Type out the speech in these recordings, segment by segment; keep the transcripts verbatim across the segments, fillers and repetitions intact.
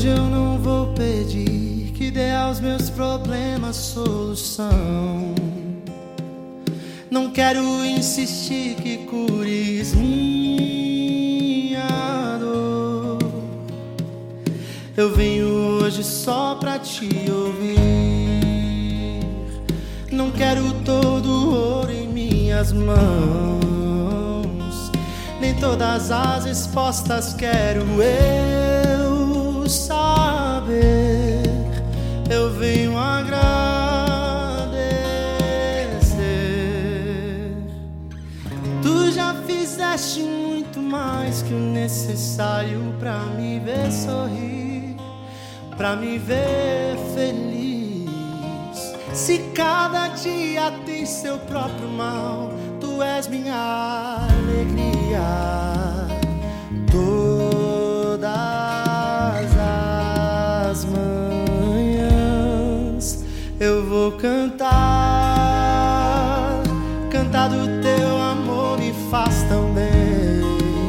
Hoje eu não vou pedir que dê aos meus problemas solução. Não quero insistir que cures minha dor. Eu venho hoje só pra te ouvir. Não quero todo o ouro em minhas mãos, nem todas as respostas quero eu saber. Eu venho agradecer. Tu já fizeste muito mais que o necessário pra me ver sorrir, pra me ver feliz. Se cada dia tem seu próprio mal, tu és minha alegria. Todas as manhãs eu vou cantar, cantar do teu amor me faz tão bem.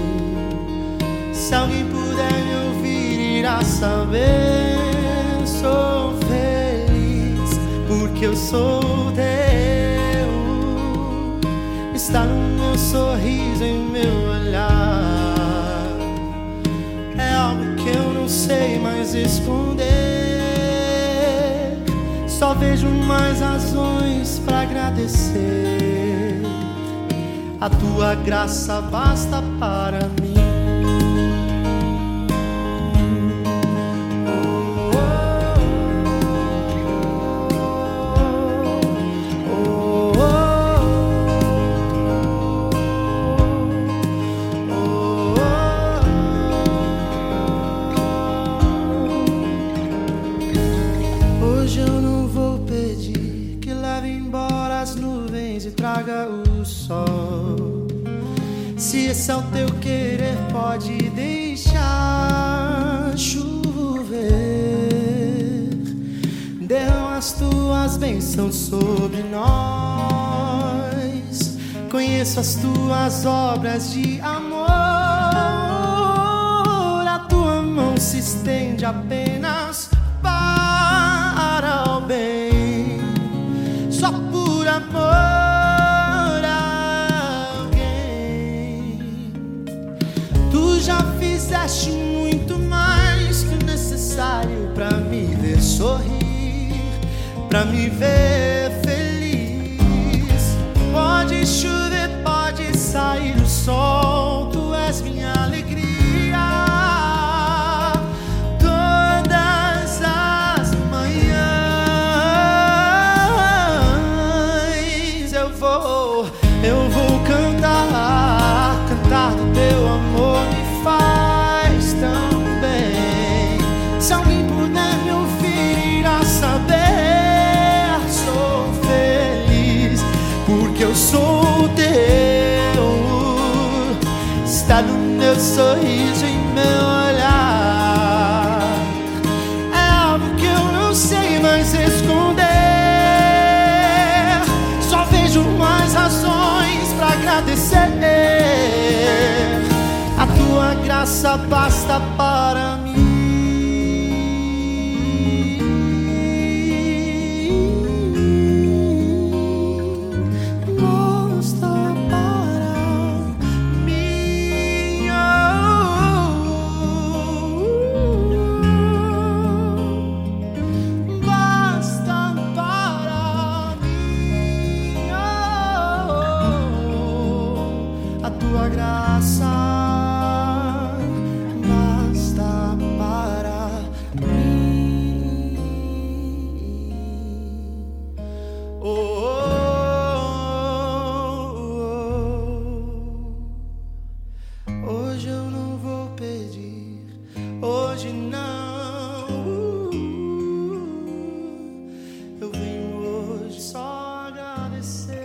Se alguém puder me ouvir irá saber. Sou feliz porque eu sou teu. Está no meu sorriso, em meu olhar. É algo que eu não sei mais esconder. Só vejo mais razões pra agradecer. A tua graça basta para mim. Hoje eu não vou pedir que leve embora as nuvens e traga o sol. Se esse é o teu querer, pode deixar chover. Derrama as tuas bênçãos sobre nós. Conheço as tuas obras de amor. A tua mão se estende apenas para o bem, só por amor a alguém. Tu já fizeste muito mais que o necessário pra me ver sorrir, pra me ver feliz. Pode chover, pode sair o sol, tu és minha alegria. Eu vou cantar, cantar do teu amor me faz tão bem. Se alguém puder me ouvir irá saber. Sou feliz porque eu sou teu. Está no meu sorriso e meu olhar. É algo que eu não sei mais esconder. Só vejo mais razões pra agradecer. A tua graça basta para mim. Basta para mim. Basta para mim. A tua graça basta para mim. Oh, oh, oh. Hoje eu não vou pedir, hoje não. Eu venho hoje só agradecer.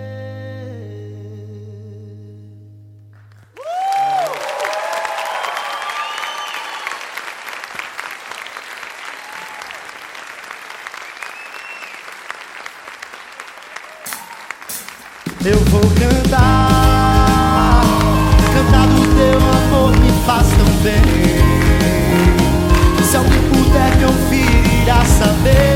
Eu vou cantar, cantar do teu amor me faz tão bem. Se alguém saber.